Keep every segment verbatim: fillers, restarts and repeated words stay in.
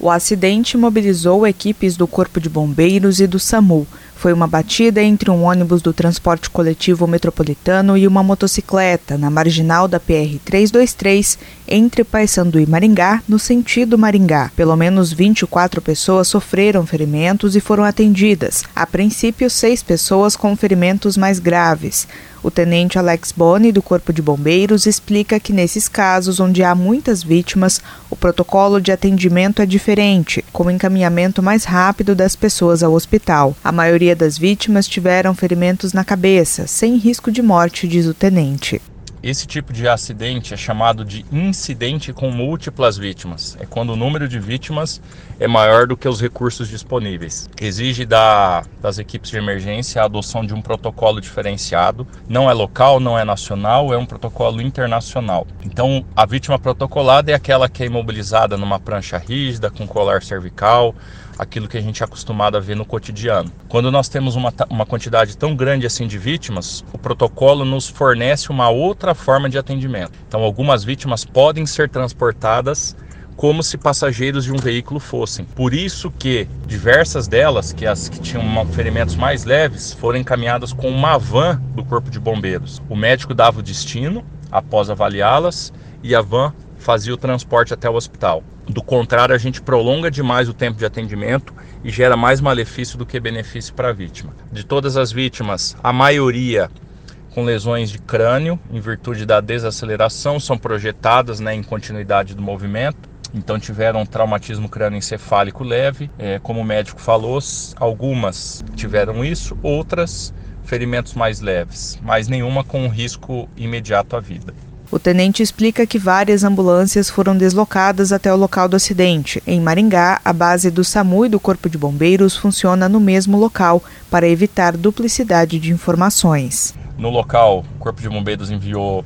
O acidente mobilizou equipes do Corpo de Bombeiros e do SAMU. Foi uma batida entre um ônibus do transporte coletivo metropolitano e uma motocicleta na marginal da P R trezentos e vinte e três, entre Paysandu e Maringá, no sentido Maringá. Pelo menos vinte e quatro pessoas sofreram ferimentos e foram atendidas. A princípio, seis pessoas com ferimentos mais graves. O tenente Alex Boni, do Corpo de Bombeiros, explica que nesses casos onde há muitas vítimas, o protocolo de atendimento é diferente, com o encaminhamento mais rápido das pessoas ao hospital. A maioria das vítimas tiveram ferimentos na cabeça, sem risco de morte, diz o tenente. Esse tipo de acidente é chamado de incidente com múltiplas vítimas. É quando o número de vítimas é maior do que os recursos disponíveis. Exige da, das equipes de emergência a adoção de um protocolo diferenciado. Não é local, não é nacional, é um protocolo internacional. Então, a vítima protocolada é aquela que é imobilizada numa prancha rígida, com colar cervical, aquilo que a gente é acostumado a ver no cotidiano. Quando nós temos uma, uma quantidade tão grande assim de vítimas, o protocolo nos fornece uma outra forma de atendimento. Então, algumas vítimas podem ser transportadas como se passageiros de um veículo fossem. Por isso que diversas delas, que as que tinham ferimentos mais leves, foram encaminhadas com uma van do Corpo de Bombeiros. O médico dava o destino após avaliá-las e a van fazia o transporte até o hospital. Do contrário, a gente prolonga demais o tempo de atendimento e gera mais malefício do que benefício para a vítima. De todas as vítimas, a maioria com lesões de crânio, em virtude da desaceleração, são projetadas, né, em continuidade do movimento. Então tiveram um traumatismo crânioencefálico leve, é, como o médico falou, algumas tiveram isso, outras ferimentos mais leves, mas nenhuma com risco imediato à vida. O tenente explica que várias ambulâncias foram deslocadas até o local do acidente. Em Maringá, a base do SAMU e do Corpo de Bombeiros funciona no mesmo local para evitar duplicidade de informações. No local, o Corpo de Bombeiros enviou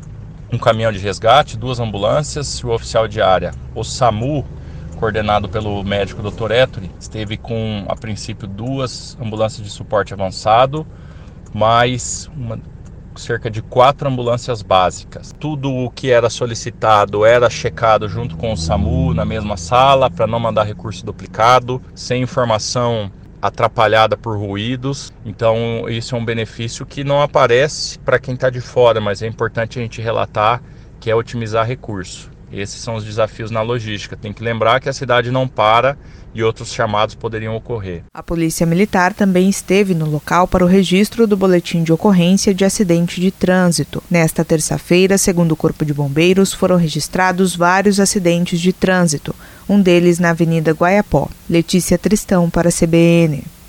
um caminhão de resgate, duas ambulâncias e o oficial de área. O SAMU, coordenado pelo médico doutor Ettore, esteve com, a princípio, duas ambulâncias de suporte avançado, mais uma, cerca de quatro ambulâncias básicas. Tudo o que era solicitado era checado junto com o SAMU na mesma sala, para não mandar recurso duplicado, sem informação atrapalhada por ruídos. Então isso é um benefício que não aparece para quem está de fora, mas é importante a gente relatar, que é otimizar recurso. Esses são os desafios na logística. Tem que lembrar que a cidade não para e outros chamados poderiam ocorrer. A Polícia Militar também esteve no local para o registro do boletim de ocorrência de acidente de trânsito. Nesta terça-feira, segundo o Corpo de Bombeiros, foram registrados vários acidentes de trânsito, um deles na Avenida Guaiapó. Letícia Tristão para a C B N.